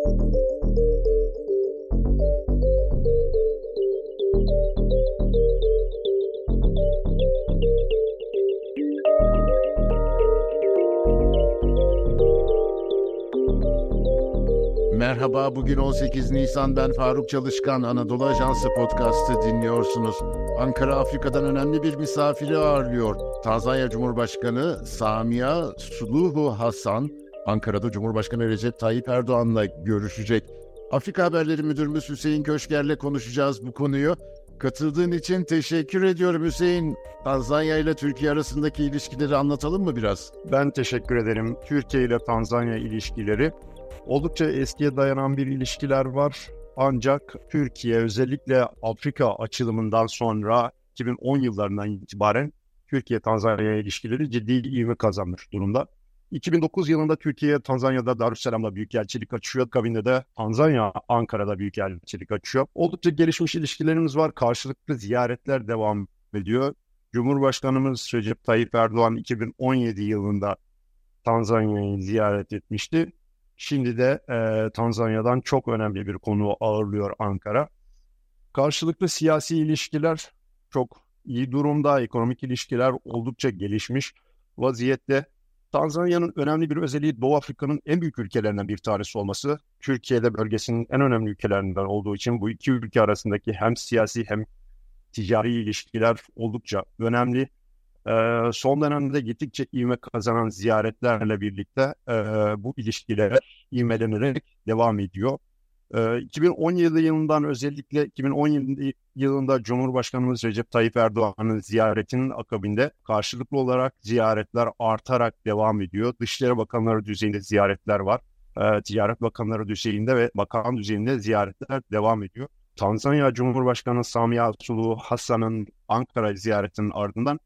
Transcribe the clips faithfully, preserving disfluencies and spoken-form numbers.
Merhaba, bugün on sekiz Nisan, ben Faruk Çalışkan. Anadolu Ajansı Podcast'ı dinliyorsunuz. Ankara, Afrika'dan önemli bir misafiri ağırlıyor. Tanzanya Cumhurbaşkanı Samia Suluhu Hassan, Ankara'da Cumhurbaşkanı Recep Tayyip Erdoğan'la görüşecek. Afrika Haberleri Müdürümüz Hüseyin Köşker'le konuşacağız bu konuyu. Katıldığın için teşekkür ediyorum Hüseyin. Tanzanya ile Türkiye arasındaki ilişkileri anlatalım mı biraz? Ben teşekkür ederim. Türkiye ile Tanzanya ilişkileri oldukça eskiye dayanan bir ilişkiler var. Ancak Türkiye özellikle Afrika açılımından sonra iki bin on yıllarından itibaren Türkiye-Tanzanya ilişkileri ciddi ivme kazanmış durumda. iki bin dokuz yılında Türkiye Tanzanya'da Darüsselam'da büyükelçilik açıyor. Akabinde de Tanzanya Ankara'da büyükelçilik açıyor. Oldukça gelişmiş ilişkilerimiz var. Karşılıklı ziyaretler devam ediyor. Cumhurbaşkanımız Recep Tayyip Erdoğan iki bin on yedi yılında Tanzanya'yı ziyaret etmişti. Şimdi de e, Tanzanya'dan çok önemli bir konu ağırlıyor Ankara. Karşılıklı siyasi ilişkiler çok iyi durumda. Ekonomik ilişkiler oldukça gelişmiş vaziyette. Tanzanya'nın önemli bir özelliği Doğu Afrika'nın en büyük ülkelerinden bir tanesi olması. Türkiye'de bölgesinin en önemli ülkelerinden olduğu için bu iki ülke arasındaki hem siyasi hem ticari ilişkiler oldukça önemli. Ee, son dönemde gittikçe ivme kazanan ziyaretlerle birlikte e, bu ilişkiler ivmelenerek devam ediyor. Ee, iki bin on yedi yılından özellikle iki bin on yedi yılında Cumhurbaşkanımız Recep Tayyip Erdoğan'ın ziyaretinin akabinde karşılıklı olarak ziyaretler artarak devam ediyor. Dışişleri Bakanları düzeyinde ziyaretler var. Ee, Ticaret Bakanları düzeyinde ve bakan düzeyinde ziyaretler devam ediyor. Tanzanya Cumhurbaşkanı Samia Suluhu Hassan'ın Ankara ziyaretinin ardından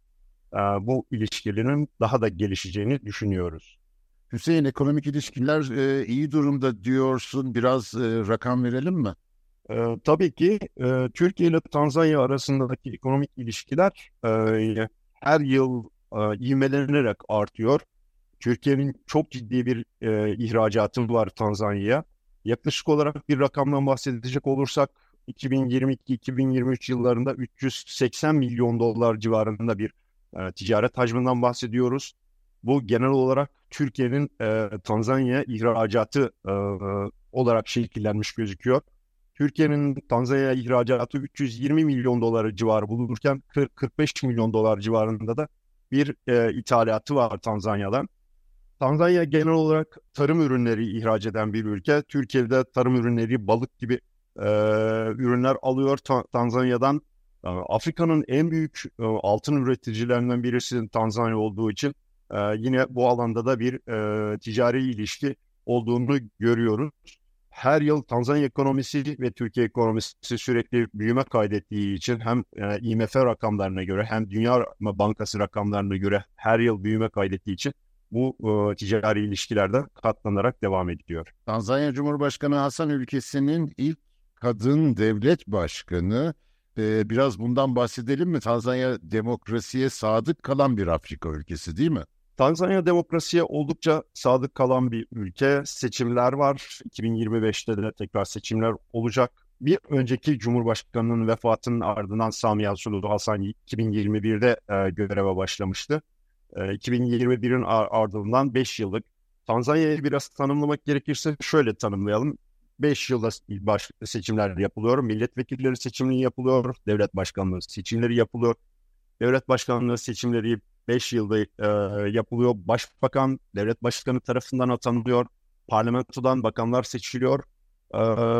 bu ilişkilerin daha da gelişeceğini düşünüyoruz. Hüseyin, ekonomik ilişkiler e, iyi durumda diyorsun. Biraz e, rakam verelim mi? E, tabii ki e, Türkiye ile Tanzanya arasındaki ekonomik ilişkiler e, her yıl e, ivmelenerek artıyor. Türkiye'nin çok ciddi bir e, ihracatı var Tanzanya'ya. Yaklaşık olarak bir rakamdan bahsedecek olursak iki bin yirmi iki iki bin yirmi üç yıllarında üç yüz seksen milyon dolar civarında bir e, ticaret hacminden bahsediyoruz. Bu genel olarak Türkiye'nin e, Tanzanya'ya ihracatı e, olarak şekillenmiş gözüküyor. Türkiye'nin Tanzanya'ya ihracatı üç yüz yirmi milyon doları civarı bulunurken kırk kırk beş milyon dolar civarında da bir e, ithalatı var Tanzanya'dan. Tanzanya genel olarak tarım ürünleri ihraç eden bir ülke. Türkiye'de tarım ürünleri, balık gibi e, ürünler alıyor Ta- Tanzanya'dan. Afrika'nın en büyük e, altın üreticilerinden birisi Tanzanya olduğu için e, yine bu alanda da bir e, ticari ilişki olduğunu görüyoruz. Her yıl Tanzanya ekonomisi ve Türkiye ekonomisi sürekli büyüme kaydettiği için hem e, I M F rakamlarına göre hem Dünya Bankası rakamlarına göre her yıl büyüme kaydettiği için bu e, ticari ilişkilerde katlanarak devam ediyor. Tanzanya Cumhurbaşkanı Hasan ülkesinin ilk kadın devlet başkanı. Ee, biraz bundan bahsedelim mi? Tanzanya demokrasiye sadık kalan bir Afrika ülkesi değil mi? Tanzanya demokrasiye oldukça sadık kalan bir ülke. Seçimler var. iki bin yirmi beşte de tekrar seçimler olacak. Bir önceki Cumhurbaşkanı'nın vefatının ardından Samia Suluhu Hassan iki bin yirmi birde e, göreve başlamıştı. E, iki bin yirmi birin ardından beş yıllık. Tanzanya'yı biraz tanımlamak gerekirse şöyle tanımlayalım. beş yılda baş seçimler yapılıyor. Milletvekilleri seçimleri yapılıyor. Devlet başkanlığı seçimleri yapılıyor. Devlet başkanlığı seçimleri beş yılda e, yapılıyor. Başbakan devlet başkanı tarafından atanılıyor. Parlamentodan bakanlar seçiliyor. E,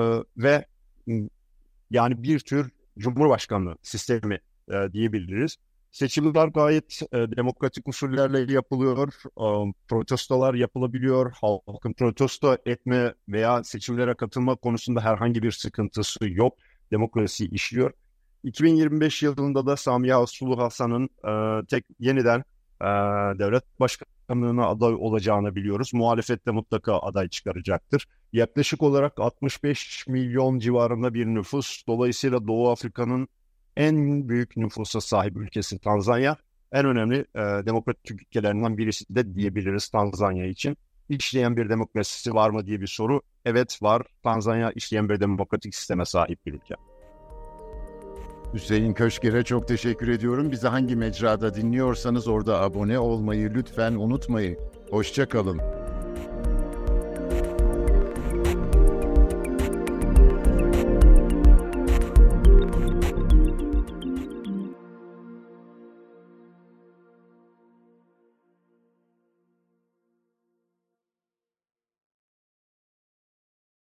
ve yani bir tür cumhurbaşkanlığı sistemi e, diyebiliriz. Seçimler gayet e, demokratik usullerle yapılıyor. E, protestolar yapılabiliyor. Halkın protesto etme veya seçimlere katılma konusunda herhangi bir sıkıntısı yok. Demokrasi işliyor. iki bin yirmi beş yılında da Samia Suluhu Hassan'ın e, tek yeniden e, devlet başkanlığına aday olacağını biliyoruz. Muhalefet de mutlaka aday çıkaracaktır. Yaklaşık olarak altmış beş milyon civarında bir nüfus. Dolayısıyla Doğu Afrika'nın en büyük nüfusa sahip ülkesi Tanzanya. En önemli e, demokratik ülkelerinden birisi de diyebiliriz Tanzanya için. işleyen bir demokrasisi var mı diye bir soru. Evet var. Tanzanya işleyen bir demokratik sisteme sahip bir ülke. Hüseyin Köşker'e çok teşekkür ediyorum. Bizi hangi mecrada dinliyorsanız orada abone olmayı lütfen unutmayın. Hoşça kalın.